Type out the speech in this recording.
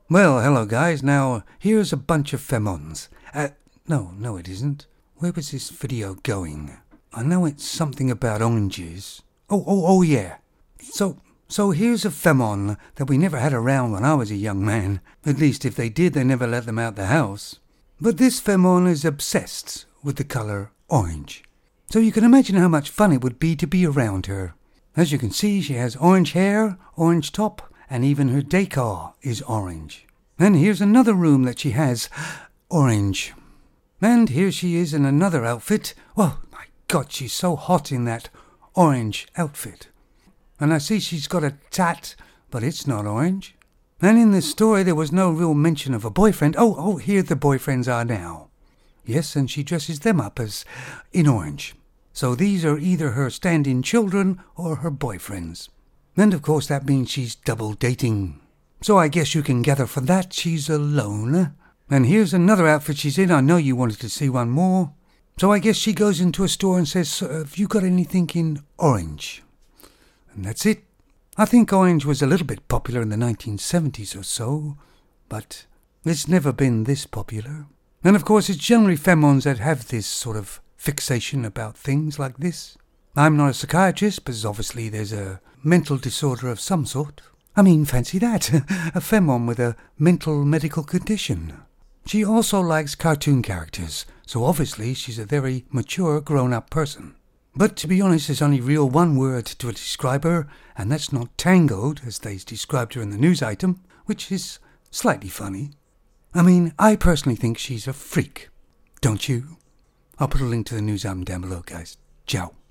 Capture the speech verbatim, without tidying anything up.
Well, hello guys. Now, here's a bunch of femons. Uh, no, no it isn't. Where was this video going? I know it's something about oranges. Oh, oh, oh yeah. So, so here's a femon that we never had around when I was a young man. At least if they did, they never let them out the house. But this femon is obsessed with the color orange. So you can imagine how much fun it would be to be around her. As you can see, she has orange hair, orange top, and even her decor is orange. And here's another room that she has orange. And here she is in another outfit. Oh my God, she's so hot in that orange outfit. And I see she's got a tat, but it's not orange. And in this story there was no real mention of a boyfriend. Oh, oh, here the boyfriends are now. Yes, and she dresses them up as in orange. So these are either her stand-in children or her boyfriends. And of course that means she's double dating. So I guess you can gather from that she's alone. And here's another outfit she's in. I know you wanted to see one more. So I guess she goes into a store and says, have you got anything in orange? And that's it. I think orange was a little bit popular in the nineteen seventies or so, but it's never been this popular. And of course it's generally femons that have this sort of fixation about things like this. I'm not a psychiatrist, but obviously there's a mental disorder of some sort. I mean, fancy that, a femon with a mental medical condition. She also likes cartoon characters, so obviously she's a very mature, grown-up person. But to be honest, there's only real one word to describe her, and that's not tangoed, as they described her in the news item, which is slightly funny. I mean, I personally think she's a freak. Don't you? I'll put a link to the news item down below, guys. Ciao.